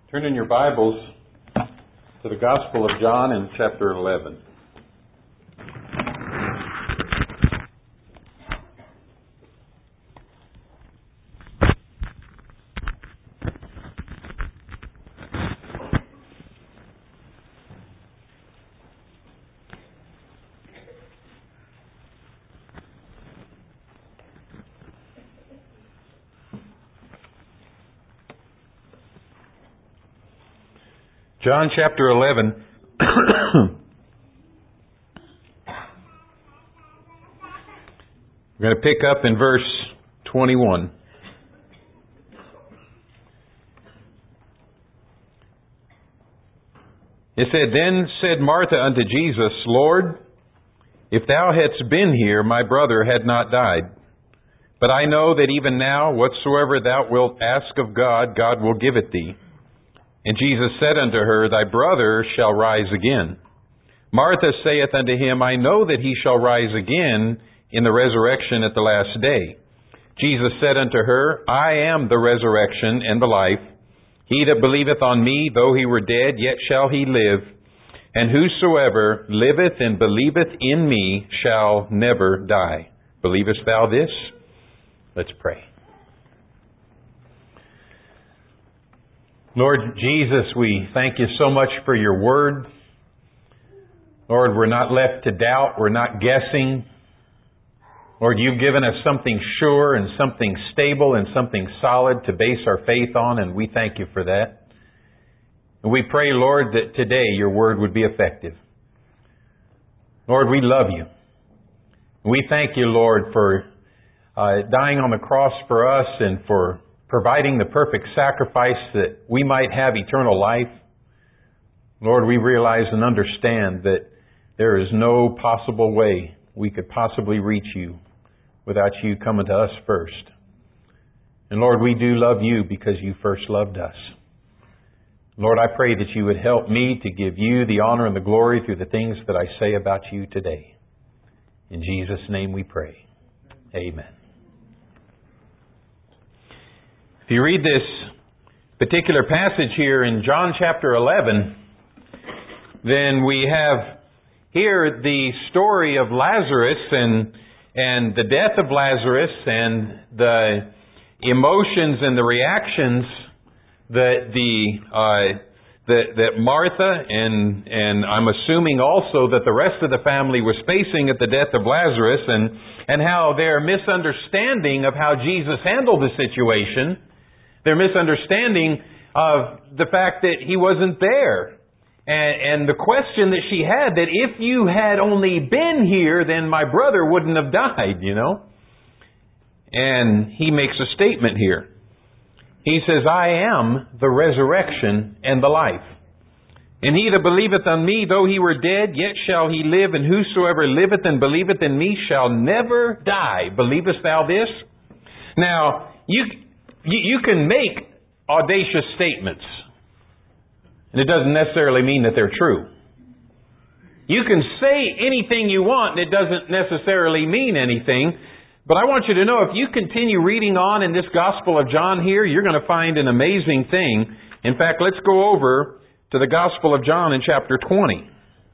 Turn in your Bibles to the Gospel of John in chapter 11. John chapter 11. We're going to pick up in verse 21. It said, "Then said Martha unto Jesus, Lord, if thou hadst been here, my brother had not died. But I know that even now, whatsoever thou wilt ask of God, God will give it thee. And Jesus said unto her, Thy brother shall rise again. Martha saith unto him, I know that he shall rise again in the resurrection at the last day. Jesus said unto her, I am the resurrection and the life. He that believeth on me, though he were dead, yet shall he live. And whosoever liveth and believeth in me shall never die. Believest thou this?" Let's pray. Lord Jesus, we thank you so much for your word. Lord, we're not left to doubt. We're not guessing. Lord, you've given us something sure and something stable and something solid to base our faith on, and we thank you for that. And we pray, Lord, that today your word would be effective. Lord, we love you. We thank you, Lord, for dying on the cross for us and for providing the perfect sacrifice that we might have eternal life. Lord, we realize and understand that there is no possible way we could possibly reach you without you coming to us first. And Lord, we do love you because you first loved us. Lord, I pray that you would help me to give you the honor and the glory through the things that I say about you today. In Jesus' name we pray. Amen. If you read this particular passage here in John chapter 11, then we have here the story of Lazarus and the death of Lazarus and the emotions and the reactions that that Martha and I'm assuming also that the rest of the family was facing at the death of Lazarus, and how their misunderstanding of how Jesus handled the situation, their misunderstanding of the fact that he wasn't there. And the question that she had, that if you had only been here, then my brother wouldn't have died, you know. And he makes a statement here. He says, I am the resurrection and the life. And he that believeth on me, though he were dead, yet shall he live. And whosoever liveth and believeth in me shall never die. Believest thou this? Now, you can make audacious statements, and it doesn't necessarily mean that they're true. You can say anything you want, and it doesn't necessarily mean anything. But I want you to know, if you continue reading on in this Gospel of John here, you're going to find an amazing thing. In fact, let's go over to the Gospel of John in chapter 20.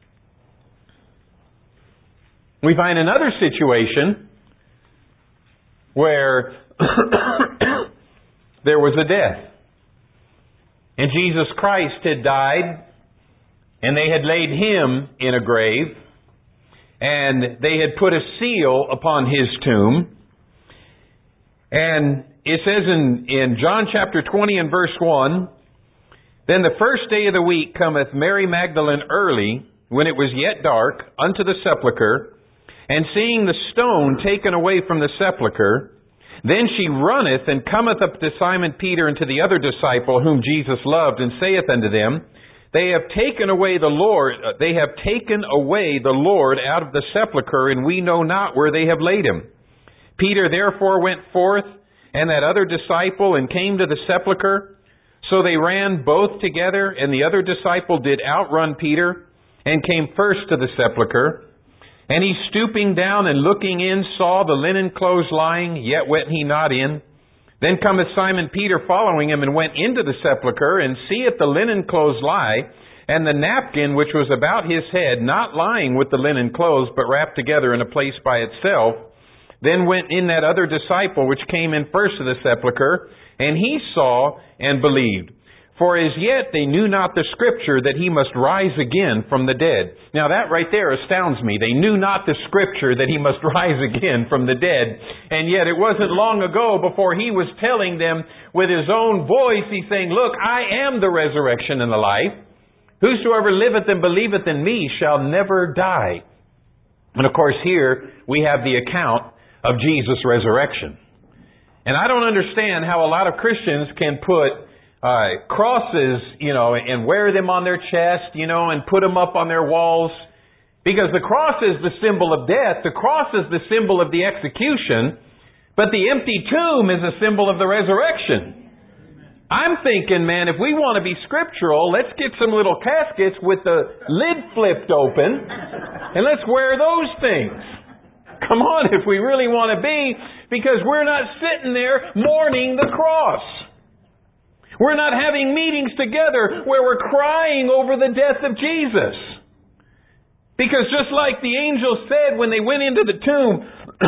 We find another situation where there was a death. And Jesus Christ had died, and they had laid Him in a grave, and they had put a seal upon His tomb. And it says in John chapter 20 and verse 1, Then the first day of the week cometh Mary Magdalene early, when it was yet dark, unto the sepulchre, and seeing the stone taken away from the sepulchre, then she runneth and cometh up to Simon Peter and to the other disciple whom Jesus loved, and saith unto them, They have taken away the Lord out of the sepulchre, and we know not where they have laid him. Peter therefore went forth, and that other disciple, and came to the sepulchre. So they ran both together, and the other disciple did outrun Peter, and came first to the sepulchre. And he, stooping down and looking in, saw the linen clothes lying, yet went he not in. Then cometh Simon Peter following him, and went into the sepulchre, and seeth the linen clothes lie, and the napkin which was about his head, not lying with the linen clothes, but wrapped together in a place by itself. Then went in that other disciple which came in first to the sepulchre, and he saw and believed. For as yet they knew not the Scripture that he must rise again from the dead. Now that right there astounds me. They knew not the Scripture that he must rise again from the dead. And yet it wasn't long ago before he was telling them with his own voice, he's saying, look, I am the resurrection and the life. Whosoever liveth and believeth in me shall never die. And of course here we have the account of Jesus' resurrection. And I don't understand how a lot of Christians can put crosses, and wear them on their chest, and put them up on their walls. Because the cross is the symbol of death. The cross is the symbol of the execution. But the empty tomb is a symbol of the resurrection. I'm thinking, man, if we want to be scriptural, let's get some little caskets with the lid flipped open, and let's wear those things. Come on, if we really want to be, because we're not sitting there mourning the cross. We're not having meetings together where we're crying over the death of Jesus. Because just like the angel said when they went into the tomb,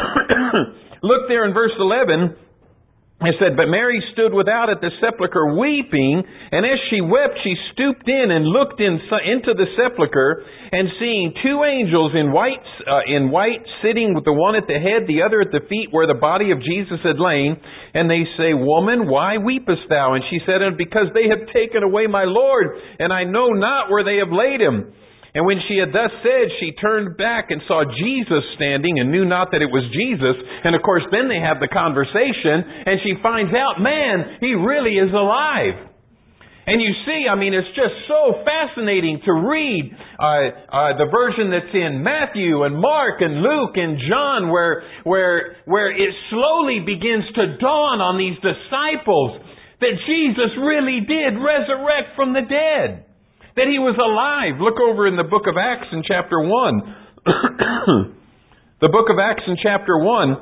look there in verse 11, it said, But Mary stood without at the sepulchre weeping, and as she wept, she stooped in and looked into the sepulchre, and seeing two angels in white, sitting with the one at the head, the other at the feet, where the body of Jesus had lain. And they say, Woman, why weepest thou? And she said, Because they have taken away my Lord, and I know not where they have laid him. And when she had thus said, she turned back and saw Jesus standing and knew not that it was Jesus. And of course, then they have the conversation, and she finds out, man, he really is alive. And you see, it's just so fascinating to read the version that's in Matthew and Mark and Luke and John, where it slowly begins to dawn on these disciples that Jesus really did resurrect from the dead. That he was alive. Look over in the book of Acts in chapter 1. The book of Acts in chapter 1,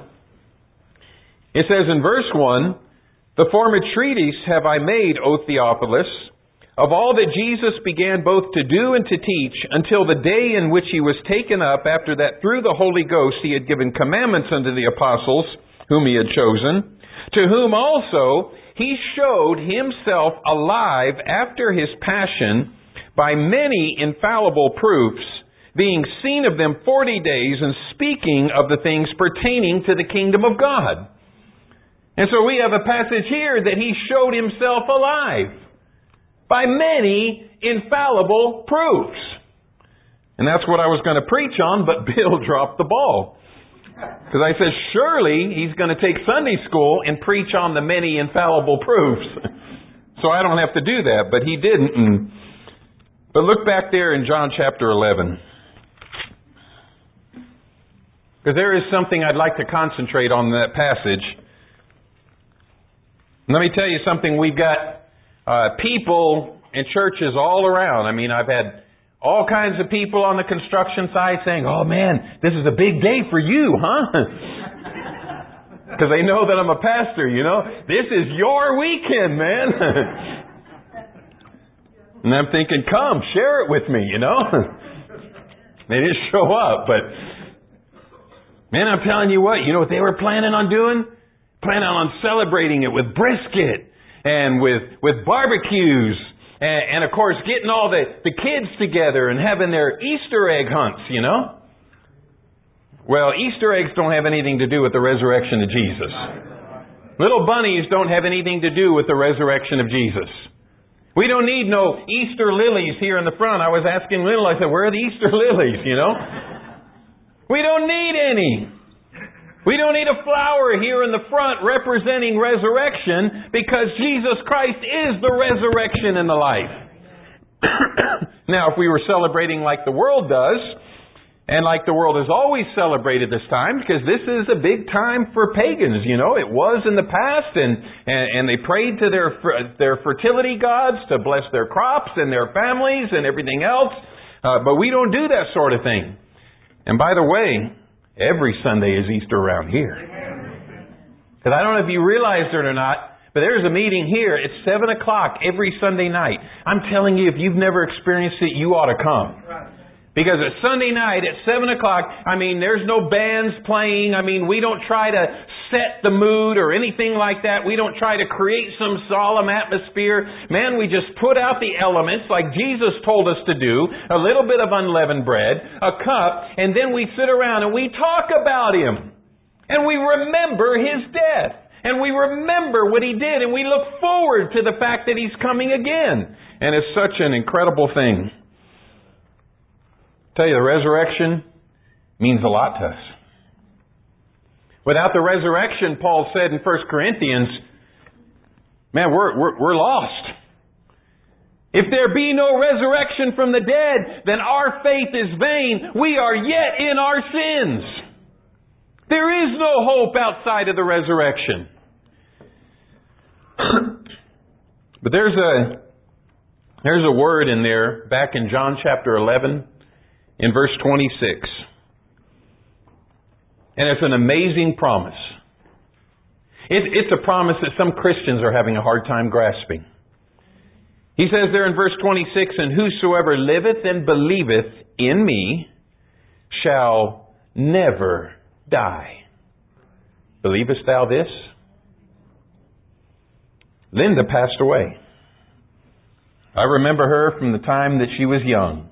it says in verse 1, The former treatise have I made, O Theophilus, of all that Jesus began both to do and to teach, until the day in which he was taken up, after that through the Holy Ghost he had given commandments unto the apostles, whom he had chosen, to whom also he showed himself alive after his passion, by many infallible proofs, being seen of them 40 days, and speaking of the things pertaining to the kingdom of God. And so we have a passage here that he showed himself alive by many infallible proofs. And that's what I was going to preach on, but Bill dropped the ball. Because I said, surely he's going to take Sunday school and preach on the many infallible proofs. So I don't have to do that, but he didn't. But look back there in John chapter 11. Because there is something I'd like to concentrate on in that passage. Let me tell you something. We've got people in churches all around. I've had all kinds of people on the construction site saying, oh man, this is a big day for you, huh? Because they know that I'm a pastor, This is your weekend, man. And I'm thinking, come, share it with me, They didn't show up, but man, I'm telling you what they were planning on doing? Planning on celebrating it with brisket and with barbecues and of course getting all the kids together and having their Easter egg hunts, Well, Easter eggs don't have anything to do with the resurrection of Jesus. Little bunnies don't have anything to do with the resurrection of Jesus. We don't need no Easter lilies here in the front. I was asking Little, I said, where are the Easter lilies, We don't need any. We don't need a flower here in the front representing resurrection, because Jesus Christ is the resurrection and the life. Now, if we were celebrating like the world does, and like the world has always celebrated this time, because this is a big time for pagans, It was in the past, and they prayed to their fertility gods to bless their crops and their families and everything else. But we don't do that sort of thing. And by the way, every Sunday is Easter around here. Because I don't know if you realize it or not, but there's a meeting here at 7 o'clock every Sunday night. I'm telling you, if you've never experienced it, you ought to come. Because at Sunday night at 7 o'clock, there's no bands playing. We don't try to set the mood or anything like that. We don't try to create some solemn atmosphere. Man, we just put out the elements like Jesus told us to do. A little bit of unleavened bread, a cup, and then we sit around and we talk about Him. And we remember His death. And we remember what He did. And we look forward to the fact that He's coming again. And it's such an incredible thing. I tell you, the resurrection means a lot to us. Without the resurrection, Paul said in 1 Corinthians, man, we're lost. If there be no resurrection from the dead, then our faith is vain. We are yet in our sins. There is no hope outside of the resurrection. But there's a word in there back in John chapter 11 in verse 26. And it's an amazing promise. It's a promise that some Christians are having a hard time grasping. He says there in verse 26, and whosoever liveth and believeth in me shall never die. Believest thou this? Linda passed away. I remember her from the time that she was young,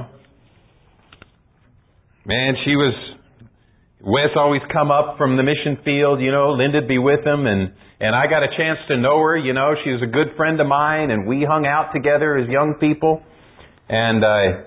Man, Wes always come up from the mission field, Linda'd be with him, and I got a chance to know her, she was a good friend of mine, and we hung out together as young people. And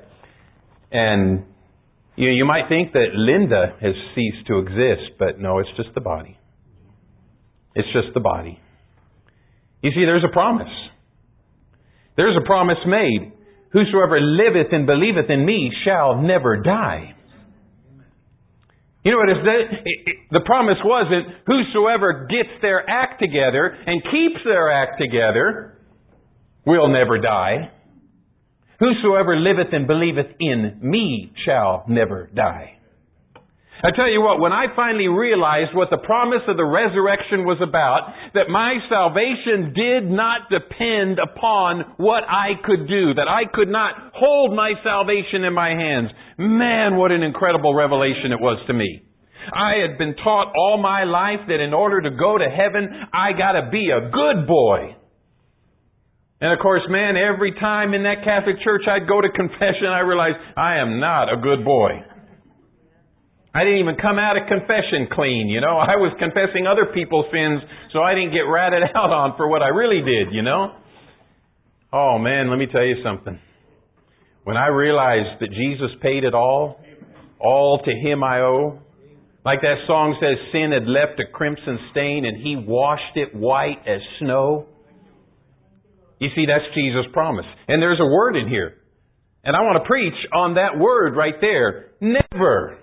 you might think that Linda has ceased to exist, but no, it's just the body. It's just the body. You see, there's a promise. There's a promise made. Whosoever liveth and believeth in me shall never die. You know what it is? The promise wasn't whosoever gets their act together and keeps their act together will never die. Whosoever liveth and believeth in me shall never die. I tell you what, when I finally realized what the promise of the resurrection was about, that my salvation did not depend upon what I could do, that I could not hold my salvation in my hands. Man, what an incredible revelation it was to me. I had been taught all my life that in order to go to heaven, I gotta be a good boy. And of course, man, every time in that Catholic church I'd go to confession, I realized I am not a good boy. I didn't even come out of confession clean, I was confessing other people's sins, so I didn't get ratted out on for what I really did, Oh man, let me tell you something. When I realized that Jesus paid it all to Him I owe, like that song says, sin had left a crimson stain and He washed it white as snow. You see, that's Jesus' promise. And there's a word in here. And I want to preach on that word right there. Never.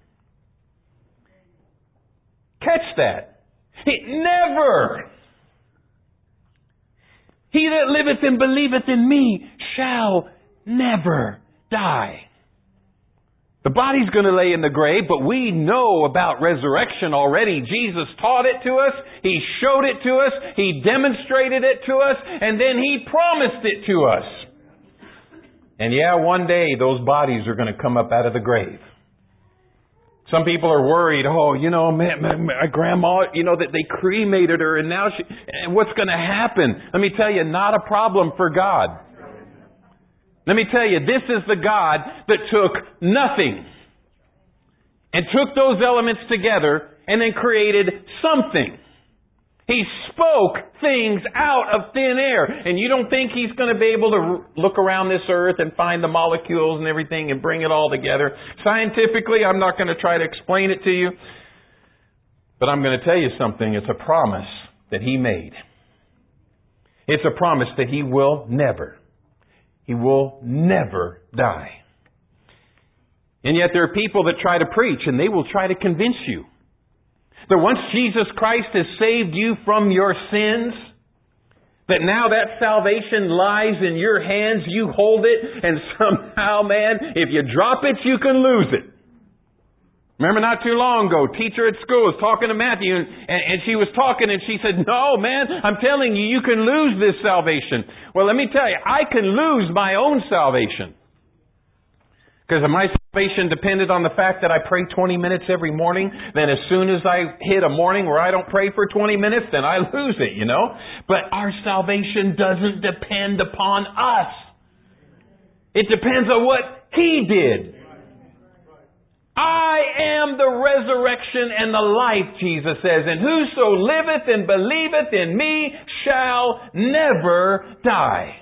Catch that. Never. He that liveth and believeth in me shall never die. The body's going to lay in the grave, but we know about resurrection already. Jesus taught it to us. He showed it to us. He demonstrated it to us. And then He promised it to us. And one day those bodies are going to come up out of the grave. Some people are worried, my grandma, that they cremated her and now and what's going to happen? Let me tell you, not a problem for God. Let me tell you, this is the God that took nothing and took those elements together and then created something. He spoke things out of thin air. And you don't think He's going to be able to look around this earth and find the molecules and everything and bring it all together. Scientifically, I'm not going to try to explain it to you. But I'm going to tell you something. It's a promise that He made. It's a promise that He will never die. And yet there are people that try to preach and they will try to convince you that once Jesus Christ has saved you from your sins, that now that salvation lies in your hands, you hold it, and somehow, man, if you drop it, you can lose it. Remember not too long ago, teacher at school was talking to Matthew, and she was talking and she said, no, man, I'm telling you, you can lose this salvation. Well, let me tell you, I can lose my own salvation. Because if my salvation depended on the fact that I pray 20 minutes every morning, then as soon as I hit a morning where I don't pray for 20 minutes, then I lose it, you know. But our salvation doesn't depend upon us. It depends on what He did. I am the resurrection and the life, Jesus says, and whoso liveth and believeth in me shall never die.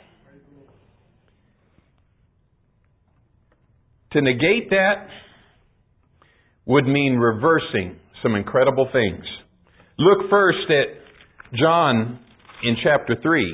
To negate that would mean reversing some incredible things. Look first at John in chapter 3.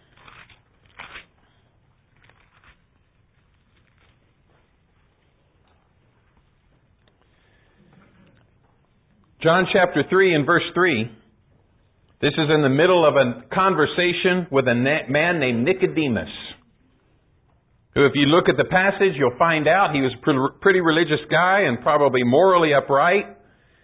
John chapter 3 and verse 3. This is in the middle of a conversation with a man named Nicodemus, who, if you look at the passage, you'll find out he was a pretty religious guy and probably morally upright.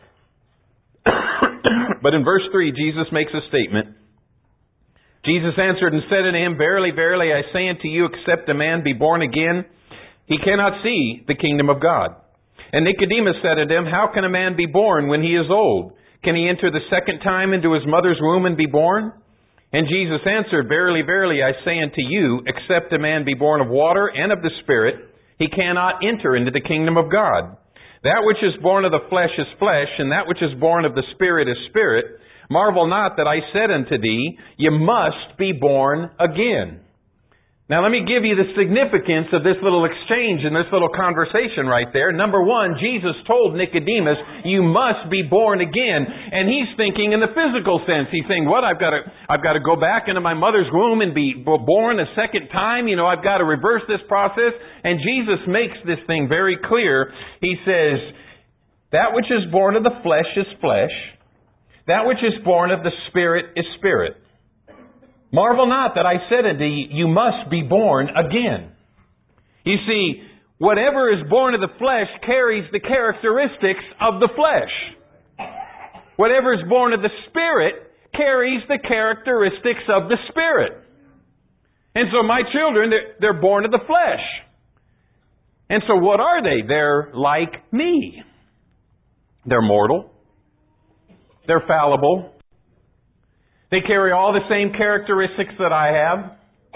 But in verse 3, Jesus makes a statement. Jesus answered and said unto him, Verily, verily, I say unto you, except a man be born again, he cannot see the kingdom of God. And Nicodemus said unto him, How can a man be born when he is old? Can he enter the second time into his mother's womb and be born? And Jesus answered, Verily, verily, I say unto you, except a man be born of water and of the Spirit, he cannot enter into the kingdom of God. That which is born of the flesh is flesh, and that which is born of the Spirit is spirit. Marvel not that I said unto thee, You must be born again. Now let me give you the significance of this little exchange and this little conversation right there. Number one, Jesus told Nicodemus, you must be born again. And he's thinking in the physical sense. He's saying, what, I've got to go back into my mother's womb and be born a second time? You know, I've got to reverse this process. And Jesus makes this thing very clear. He says, that which is born of the flesh is flesh. That which is born of the Spirit is spirit. Marvel not that I said unto you, you must be born again. You see, whatever is born of the flesh carries the characteristics of the flesh. Whatever is born of the Spirit carries the characteristics of the Spirit. And so my children, they're born of the flesh. And so what are they? They're like me. They're mortal. They're fallible. They carry all the same characteristics that I have.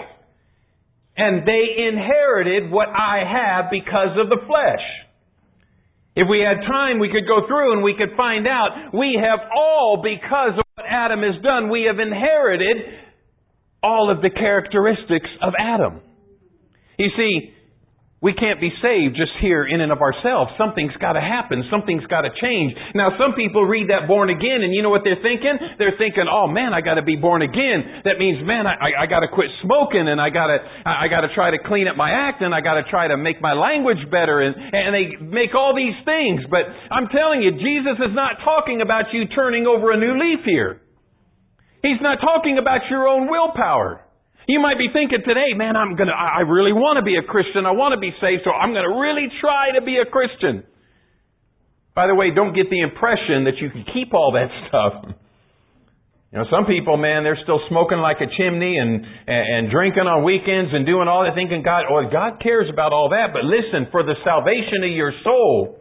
And they inherited what I have because of the flesh. If we had time, we could go through and we could find out we have all, because of what Adam has done, we have inherited all of the characteristics of Adam. You see, we can't be saved just here in and of ourselves. Something's got to happen. Something's got to change. Now, some people read that born again, and you know what they're thinking? They're thinking, oh man, I got to be born again. That means, man, I got to quit smoking, and I got to try to clean up my act, and I got to try to make my language better, and they make all these things. But I'm telling you, Jesus is not talking about you turning over a new leaf here. He's not talking about your own willpower. You might be thinking today, man, I really want to be a Christian. I want to be saved, so I'm going to really try to be a Christian. By the way, don't get the impression that you can keep all that stuff. You know, some people, man, they're still smoking like a chimney and drinking on weekends and doing all that, thinking God cares about all that. But listen, for the salvation of your soul,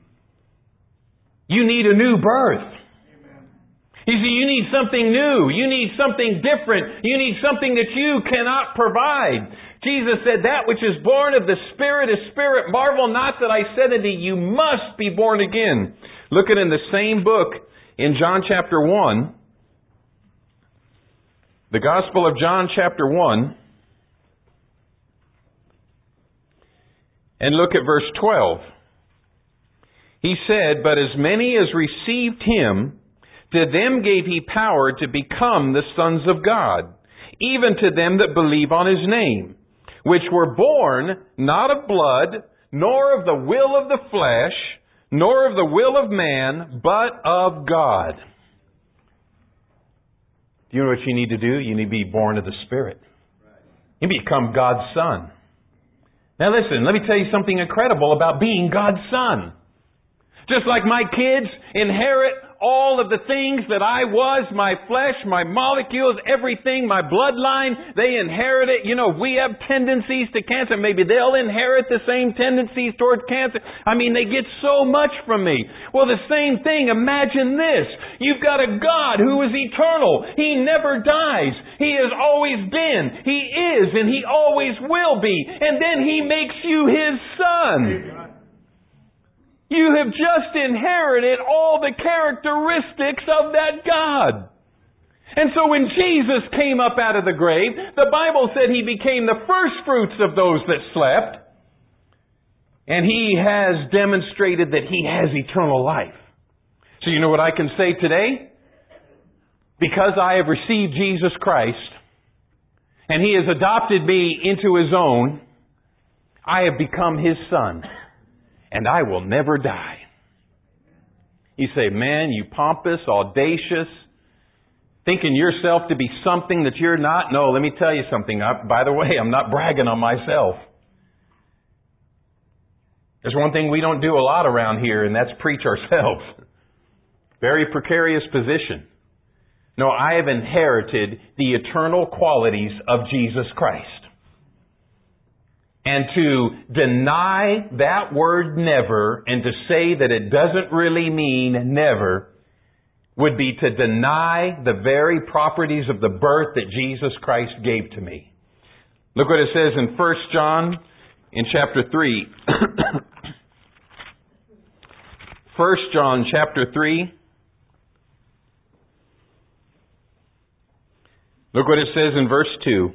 you need a new birth. You see, you need something new. You need something different. You need something that you cannot provide. Jesus said, that which is born of the Spirit is spirit. Marvel not that I said unto you, you must be born again. Look at in the same book in John chapter 1. The Gospel of John chapter 1. And look at verse 12. He said, but as many as received Him, to them gave He power to become the sons of God, even to them that believe on His name, which were born not of blood, nor of the will of the flesh, nor of the will of man, but of God. Do you know what you need to do? You need to be born of the Spirit. You become God's son. Now listen, let me tell you something incredible about being God's son. Just like my kids inherit all of the things that I was, my flesh, my molecules, everything, my bloodline, they inherit it. You know, we have tendencies to cancer. Maybe they'll inherit the same tendencies toward cancer. I mean, they get so much from me. Well, the same thing, imagine this. You've got a God who is eternal. He never dies. He has always been. He is, and He always will be. And then He makes you His Son. You have just inherited all the characteristics of that God. And so when Jesus came up out of the grave, the Bible said He became the first fruits of those that slept. And He has demonstrated that He has eternal life. So you know what I can say today? Because I have received Jesus Christ, and He has adopted me into His own, I have become His son. And I will never die. You say, man, you pompous, audacious, thinking yourself to be something that you're not. No, let me tell you something. By the way, I'm not bragging on myself. There's one thing we don't do a lot around here, and that's preach ourselves. Very precarious position. No, I have inherited the eternal qualities of Jesus Christ. And to deny that word never and to say that it doesn't really mean never would be to deny the very properties of the birth that Jesus Christ gave to me. Look what it says in 1 John in chapter 3. 1 John chapter 3. Look what it says in verse 2.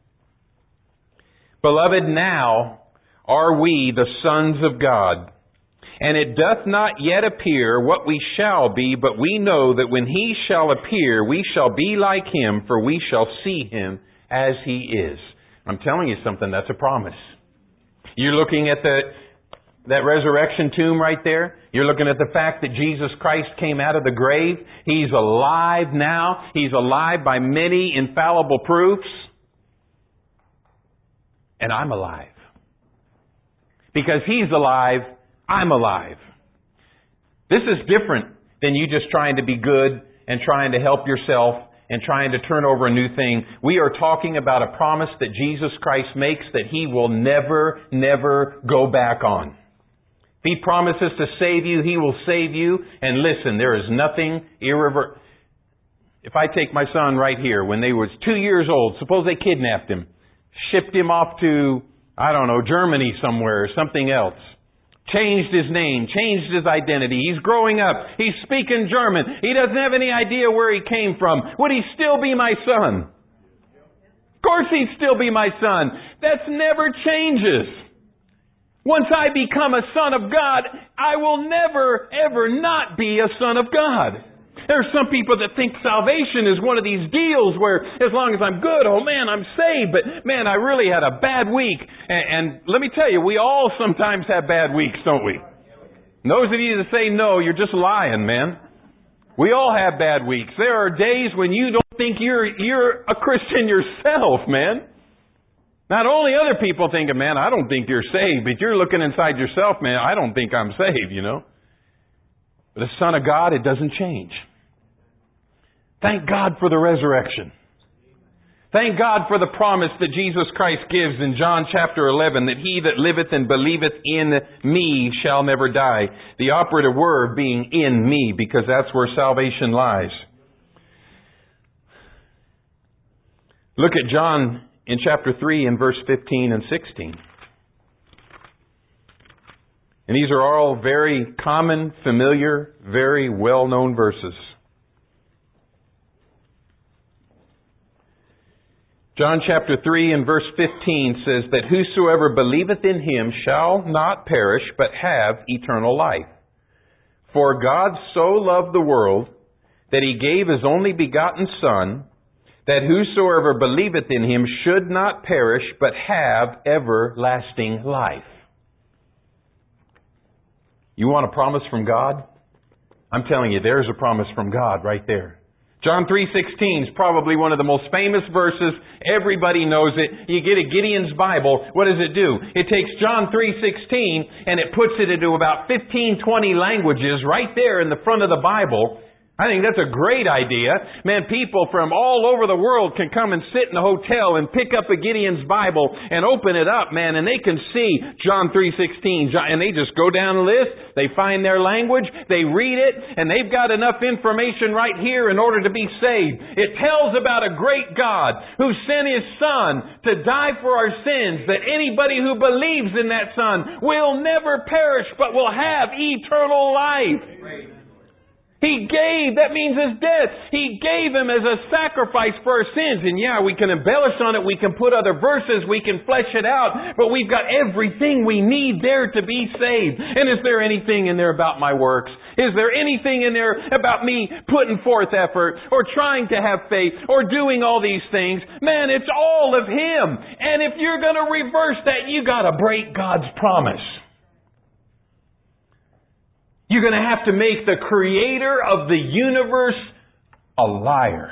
Beloved, now are we the sons of God, and it doth not yet appear what we shall be, but we know that when He shall appear, we shall be like Him, for we shall see Him as He is. I'm telling you something, that's a promise. You're looking at that resurrection tomb right there. You're looking at the fact that Jesus Christ came out of the grave. He's alive now. He's alive by many infallible proofs. And I'm alive. Because He's alive, I'm alive. This is different than you just trying to be good and trying to help yourself and trying to turn over a new thing. We are talking about a promise that Jesus Christ makes that He will never, never go back on. If He promises to save you, He will save you. And listen, there is nothing irreversible. If I take my son right here, when they was 2 years old, suppose they kidnapped him, shipped him off to, I don't know, Germany somewhere or something else. Changed his name, changed his identity. He's growing up. He's speaking German. He doesn't have any idea where he came from. Would he still be my son? Of course he'd still be my son. That never changes. Once I become a son of God, I will never, ever not be a son of God. There are some people that think salvation is one of these deals where as long as I'm good, oh man, I'm saved. But man, I really had a bad week. And let me tell you, we all sometimes have bad weeks, don't we? And those of you that say no, you're just lying, man. We all have bad weeks. There are days when you don't think you're a Christian yourself, man. Not only other people thinking, man, I don't think you're saved, but you're looking inside yourself, man, I don't think I'm saved, you know. But the Son of God, it doesn't change. Thank God for the resurrection. Thank God for the promise that Jesus Christ gives in John chapter 11, that he that liveth and believeth in me shall never die. The operative word being in me, because that's where salvation lies. Look at John in chapter 3 and verse 15 and 16. And these are all very common, familiar, very well-known verses. John chapter 3 and verse 15 says that whosoever believeth in Him shall not perish, but have eternal life. For God so loved the world that He gave His only begotten Son, that whosoever believeth in Him should not perish, but have everlasting life. You want a promise from God? I'm telling you, there's a promise from God right there. John 3:16 is probably one of the most famous verses. Everybody knows it. You get a Gideon's Bible. What does it do? It takes John 3:16 and it puts it into about 15, 20 languages right there in the front of the Bible. I think that's a great idea. Man, people from all over the world can come and sit in a hotel and pick up a Gideon's Bible and open it up, man, and they can see John 3:16. And they just go down the list, they find their language, they read it, and they've got enough information right here in order to be saved. It tells about a great God who sent His Son to die for our sins, that anybody who believes in that Son will never perish but will have eternal life. He gave, that means His death. He gave Him as a sacrifice for our sins. And yeah, we can embellish on it, we can put other verses, we can flesh it out, but we've got everything we need there to be saved. And is there anything in there about my works? Is there anything in there about me putting forth effort, or trying to have faith, or doing all these things? Man, it's all of Him. And if you're going to reverse that, you got to break God's promise. You're going to have to make the Creator of the universe a liar.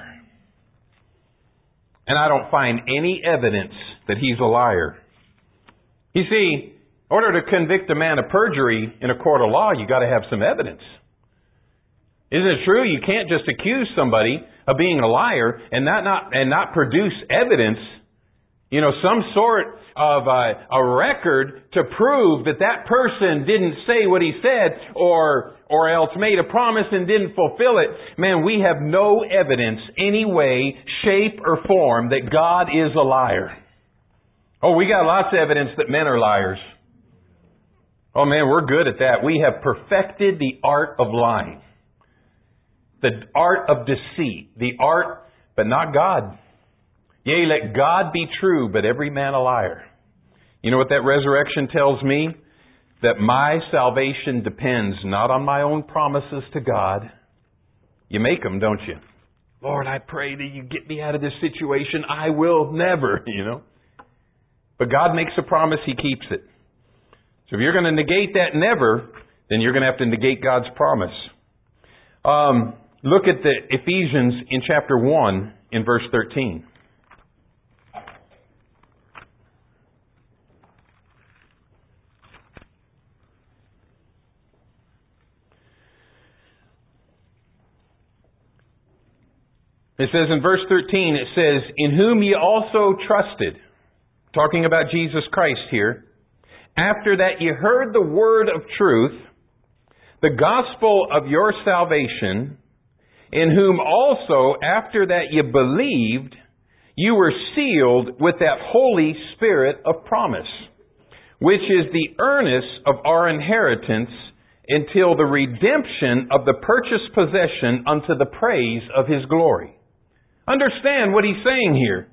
And I don't find any evidence that He's a liar. You see, in order to convict a man of perjury in a court of law, you've got to have some evidence. Isn't it true? You can't just accuse somebody of being a liar and not produce evidence. You know, some sort of a record to prove that that person didn't say what he said or else made a promise and didn't fulfill it. Man, we have no evidence any way, shape, or form that God is a liar. Oh, we got lots of evidence that men are liars. Oh man, we're good at that. We have perfected the art of lying. The art of deceit. The art, but not God. Yea, let God be true, but every man a liar. You know what that resurrection tells me? That my salvation depends not on my own promises to God. You make them, don't you? Lord, I pray that you get me out of this situation. I will never, you know. But God makes a promise, He keeps it. So if you're going to negate that never, then you're going to have to negate God's promise. Look at the Ephesians in chapter 1 in verse 13. It says in verse 13, it says, in whom ye also trusted, talking about Jesus Christ here, after that ye heard the word of truth, the gospel of your salvation, in whom also after that ye believed, you were sealed with that Holy Spirit of promise, which is the earnest of our inheritance until the redemption of the purchased possession unto the praise of His glory. Understand what he's saying here.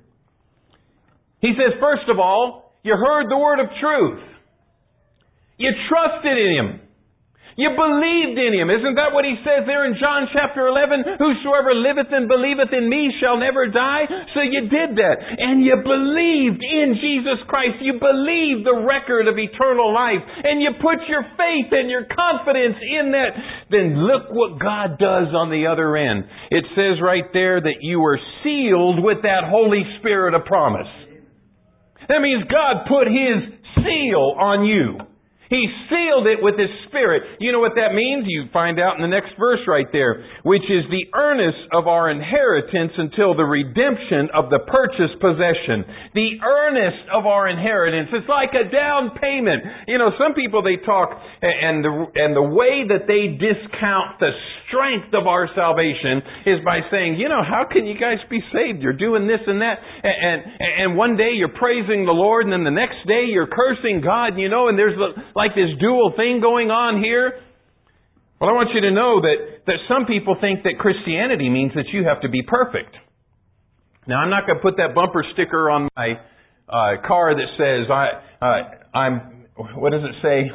He says, first of all, you heard the word of truth. You trusted in Him. You believed in Him. Isn't that what He says there in John chapter 11? Whosoever liveth and believeth in Me shall never die. So you did that. And you believed in Jesus Christ. You believed the record of eternal life. And you put your faith and your confidence in that. Then look what God does on the other end. It says right there that you were sealed with that Holy Spirit of promise. That means God put His seal on you. He sealed it with His Spirit. You know what that means? You find out in the next verse right there. Which is the earnest of our inheritance until the redemption of the purchased possession. The earnest of our inheritance. It's like a down payment. You know, some people they talk and the way that they discount the strength of our salvation is by saying, you know, how can you guys be saved? You're doing this and that. And one day you're praising the Lord and then the next day you're cursing God, you know, and there's like this dual thing going on here. Well, I want you to know that some people think that Christianity means that you have to be perfect. Now, I'm not going to put that bumper sticker on my car that says, I'm, what does it say?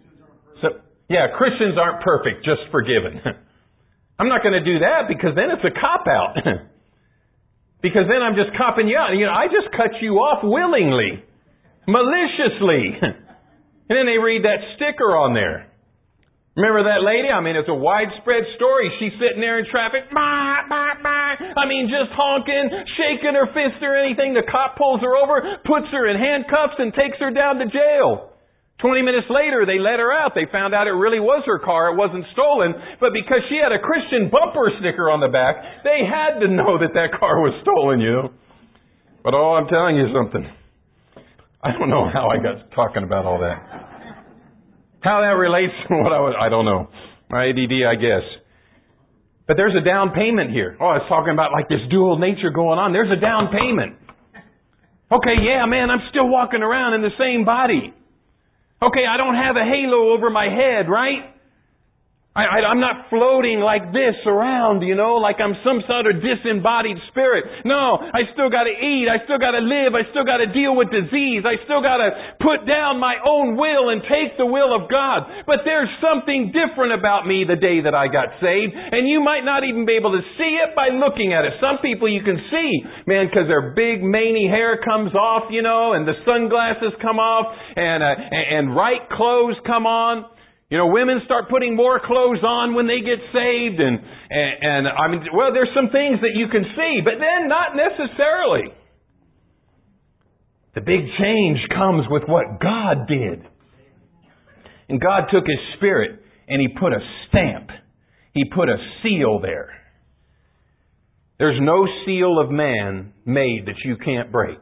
Christians aren't perfect, just forgiven. I'm not going to do that because then it's a cop-out. Because then I'm just copping you out. You know, I just cut you off willingly, maliciously. And then they read that sticker on there. Remember that lady? I mean, it's a widespread story. She's sitting there in traffic, just honking, shaking her fist or anything. The cop pulls her over, puts her in handcuffs, and takes her down to jail. 20 minutes later, they let her out. They found out it really was her car. It wasn't stolen. But because she had a Christian bumper sticker on the back, they had to know that car was stolen, you know. But I'm telling you something. I don't know how I got talking about all that. How that relates to what I don't know. My ADD, I guess. But there's a down payment here. It's talking about like this dual nature going on. There's a down payment. Okay, yeah, man, I'm still walking around in the same body. Okay, I don't have a halo over my head, right? I'm not floating like this around, like I'm some sort of disembodied spirit. No, I still got to eat. I still got to live. I still got to deal with disease. I still got to put down my own will and take the will of God. But there's something different about me the day that I got saved. And you might not even be able to see it by looking at it. Some people you can see, man, because their big maney hair comes off, and the sunglasses come off and right clothes come on. Women start putting more clothes on when they get saved, and there's some things that you can see, but then not necessarily. The big change comes with what God did. And God took His Spirit and He put a stamp. He put a seal there. There's no seal of man made that you can't break.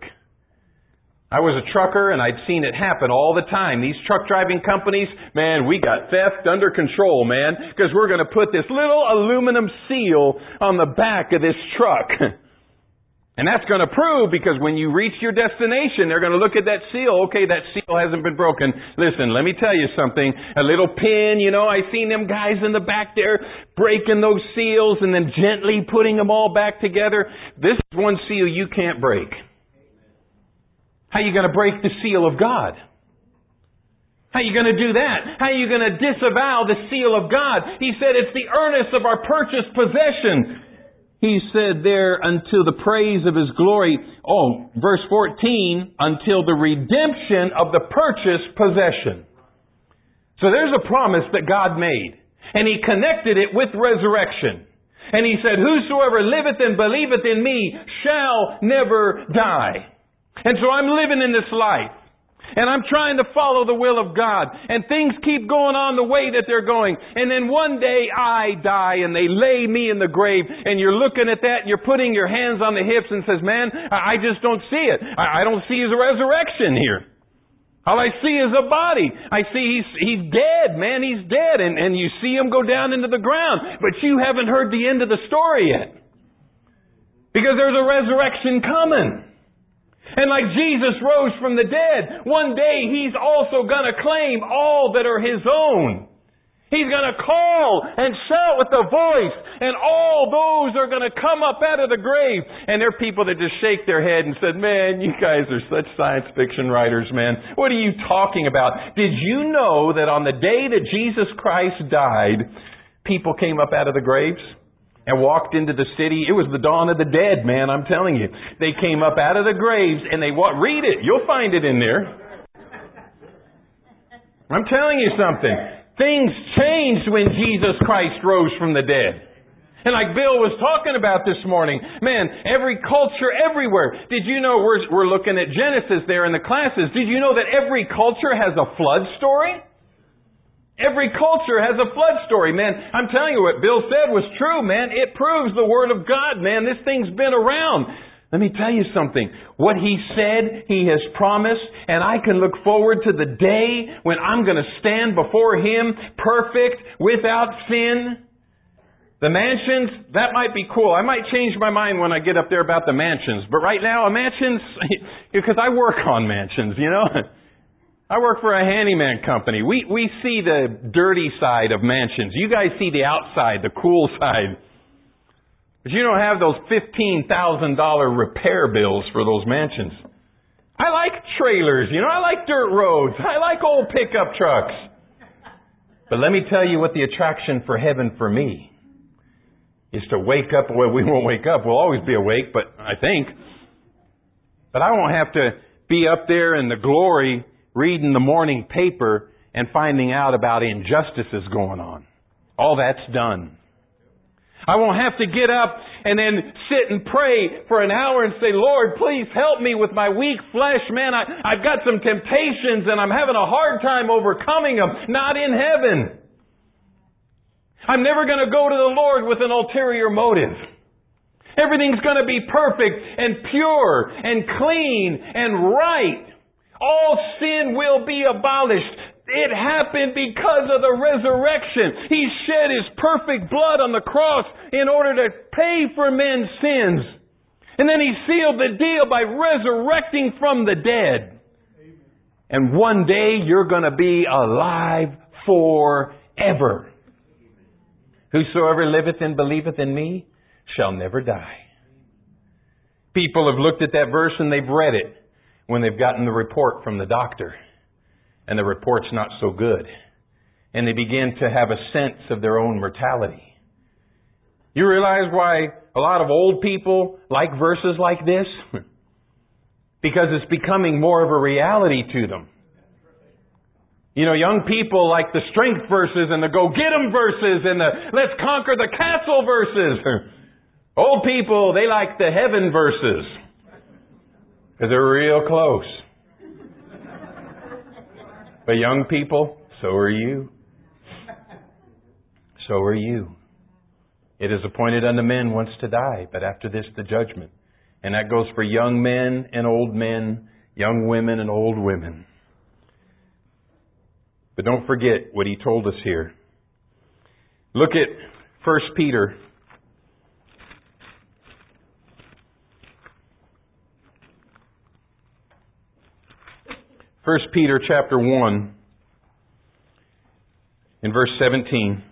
I was a trucker and I'd seen it happen all the time. These truck driving companies, man, we got theft under control, man, because we're going to put this little aluminum seal on the back of this truck. And that's going to prove, because when you reach your destination, they're going to look at that seal. Okay, that seal hasn't been broken. Listen, let me tell you something. A little pin, I seen them guys in the back there breaking those seals and then gently putting them all back together. This is one seal you can't break. How are you going to break the seal of God? How are you going to do that? How are you going to disavow the seal of God? He said it's the earnest of our purchased possession. He said there, until the praise of His glory. Verse 14, until the redemption of the purchased possession. So there's a promise that God made. And He connected it with resurrection. And He said, whosoever liveth and believeth in me shall never die. And so I'm living in this life. And I'm trying to follow the will of God. And things keep going on the way that they're going. And then one day I die and they lay me in the grave. And you're looking at that and you're putting your hands on the hips and says, man, I just don't see it. I don't see His resurrection here. All I see is a body. I see he's dead, man. He's dead. And you see Him go down into the ground. But you haven't heard the end of the story yet. Because there's a resurrection coming. And like Jesus rose from the dead, one day He's also going to claim all that are His own. He's going to call and shout with a voice, and all those are going to come up out of the grave. And there are people that just shake their head and said, man, you guys are such science fiction writers, man. What are you talking about? Did you know that on the day that Jesus Christ died, people came up out of the graves? And walked into the city. It was the dawn of the dead, man, I'm telling you. They came up out of the graves and they read it. You'll find it in there. I'm telling you something. Things changed when Jesus Christ rose from the dead. And like Bill was talking about this morning, man, every culture everywhere. Did you know, we're looking at Genesis there in the classes. Did you know that every culture has a flood story? Every culture has a flood story, man. I'm telling you, what Bill said was true, man. It proves the Word of God, man. This thing's been around. Let me tell you something. What He said, He has promised, and I can look forward to the day when I'm going to stand before Him perfect, without sin. The mansions, that might be cool. I might change my mind when I get up there about the mansions. But right now, a mansions, because I work on mansions, I work for a handyman company. We see the dirty side of mansions. You guys see the outside, the cool side. But you don't have those $15,000 repair bills for those mansions. I like trailers, I like dirt roads. I like old pickup trucks. But let me tell you what the attraction for heaven for me is, to wake up. Well, we won't wake up. We'll always be awake, but I think. But I won't have to be up there in the glory reading the morning paper and finding out about injustices going on. All that's done. I won't have to get up and then sit and pray for an hour and say, Lord, please help me with my weak flesh. Man, I've got some temptations and I'm having a hard time overcoming them. Not in heaven. I'm never going to go to the Lord with an ulterior motive. Everything's going to be perfect and pure and clean and right. All sin will be abolished. It happened because of the resurrection. He shed His perfect blood on the cross in order to pay for men's sins. And then He sealed the deal by resurrecting from the dead. Amen. And one day you're going to be alive forever. Whosoever liveth and believeth in me shall never die. People have looked at that verse and they've read it when they've gotten the report from the doctor. And the report's not so good. And they begin to have a sense of their own mortality. You realize why a lot of old people like verses like this? Because it's becoming more of a reality to them. You know, young people like the strength verses and the go-get-'em verses and the let's conquer the castle verses. Old people, they like the heaven verses. Because they're real close. But young people, so are you. So are you. It is appointed unto men once to die, but after this the judgment. And that goes for young men and old men, young women and old women. But don't forget what He told us here. Look at 1 Peter. 1 Peter chapter 1, in verse 17.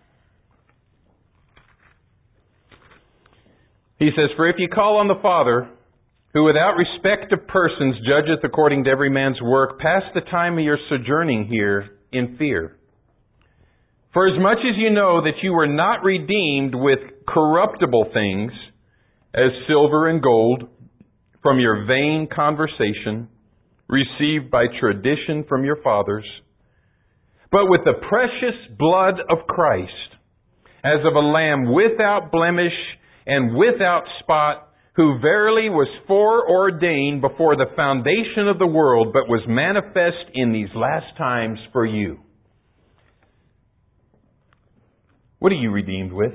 He says, For if ye call on the Father, who without respect of persons judgeth according to every man's work, pass the time of your sojourning here in fear. For as much as you know that you were not redeemed with corruptible things, as silver and gold, from your vain conversation, received by tradition from your fathers, but with the precious blood of Christ, as of a lamb without blemish and without spot, who verily was foreordained before the foundation of the world, but was manifest in these last times for you. What are you redeemed with?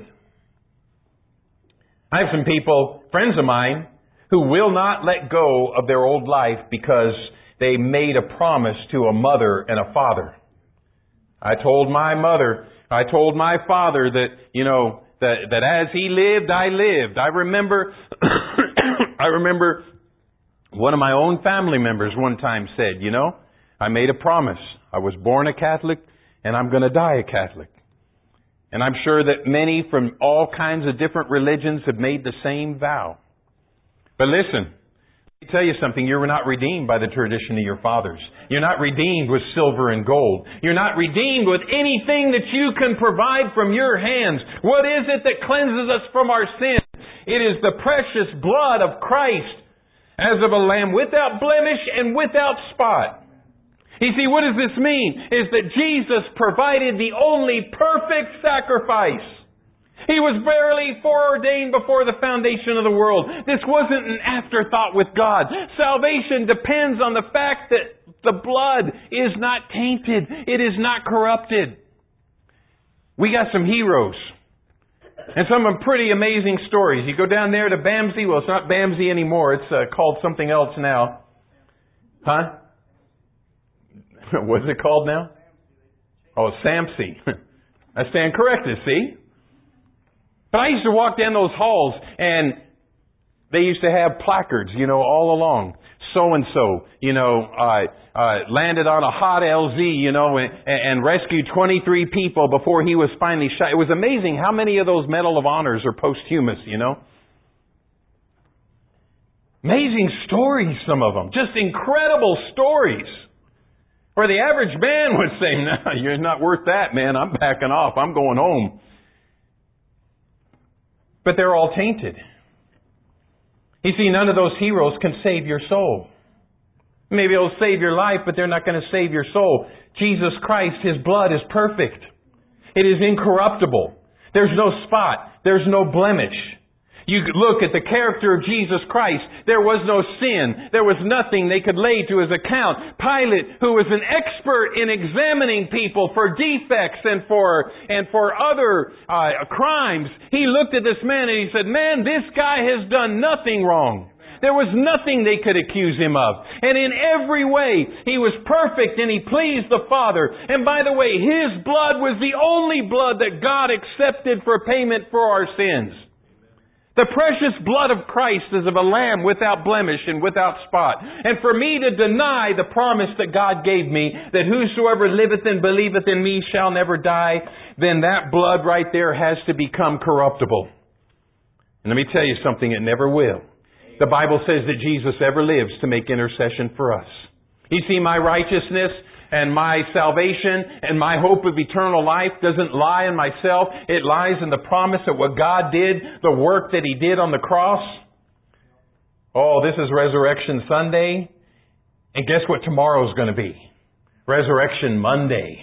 I have some people, friends of mine, who will not let go of their old life because they made a promise to a mother and a father. I told my father that, that as he lived, I lived. I remember one of my own family members one time said, I made a promise. I was born a Catholic and I'm going to die a Catholic. And I'm sure that many from all kinds of different religions have made the same vow. But listen, let me tell you something. You're not redeemed by the tradition of your fathers. You're not redeemed with silver and gold. You're not redeemed with anything that you can provide from your hands. What is it that cleanses us from our sins? It is the precious blood of Christ, as of a lamb without blemish and without spot. You see, what does this mean? Is that Jesus provided the only perfect sacrifice. He was verily foreordained before the foundation of the world. This wasn't an afterthought with God. Salvation depends on the fact that the blood is not tainted. It is not corrupted. We got some heroes. And some of them pretty amazing stories. You go down there to Bamsey. Well, it's not Bamsey anymore. It's called something else now. Huh? What's it called now? Oh, Samsey. I stand corrected, see? But I used to walk down those halls and they used to have placards, all along. So-and-so, landed on a hot LZ, and rescued 23 people before he was finally shot. It was amazing how many of those Medal of Honors are posthumous, Amazing stories, some of them. Just incredible stories. Where the average man would say, no, you're not worth that, man. I'm backing off. I'm going home. But they're all tainted. You see, none of those heroes can save your soul. Maybe it'll save your life, but they're not going to save your soul. Jesus Christ, His blood is perfect. It is incorruptible. There's no spot. There's no blemish. You look at the character of Jesus Christ. There was no sin. There was nothing they could lay to His account. Pilate, who was an expert in examining people for defects and for other crimes, he looked at this man and he said, "Man, this guy has done nothing wrong." There was nothing they could accuse Him of. And in every way, He was perfect and He pleased the Father. And by the way, His blood was the only blood that God accepted for payment for our sins. The precious blood of Christ is of a lamb without blemish and without spot. And for me to deny the promise that God gave me, that whosoever liveth and believeth in me shall never die, then that blood right there has to become corruptible. And let me tell you something, it never will. The Bible says that Jesus ever lives to make intercession for us. You see, my righteousness and my salvation and my hope of eternal life doesn't lie in myself. It lies in the promise of what God did, the work that He did on the cross. Oh, this is Resurrection Sunday. And guess what tomorrow's going to be? Resurrection Monday.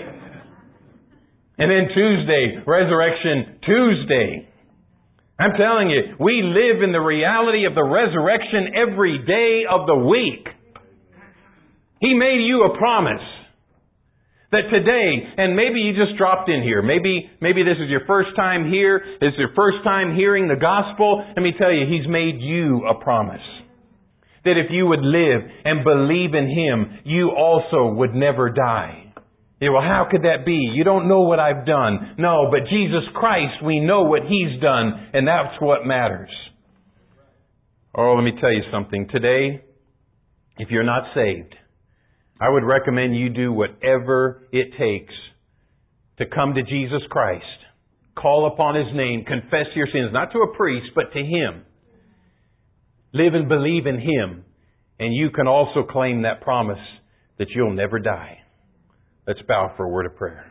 And then Tuesday, Resurrection Tuesday. I'm telling you, we live in the reality of the resurrection every day of the week. He made you a promise that today, and maybe you just dropped in here. Maybe this is your first time here. It's your first time hearing the gospel. Let me tell you, He's made you a promise. That if you would live and believe in Him, you also would never die. Yeah, well, how could that be? You don't know what I've done. No, but Jesus Christ, we know what He's done, and that's what matters. Oh, let me tell you something. Today, if you're not saved, I would recommend you do whatever it takes to come to Jesus Christ. Call upon His name. Confess your sins, not to a priest, but to Him. Live and believe in Him, and you can also claim that promise that you'll never die. Let's bow for a word of prayer.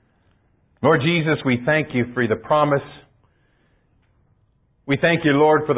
Lord Jesus, we thank You for the promise. We thank You, Lord, for the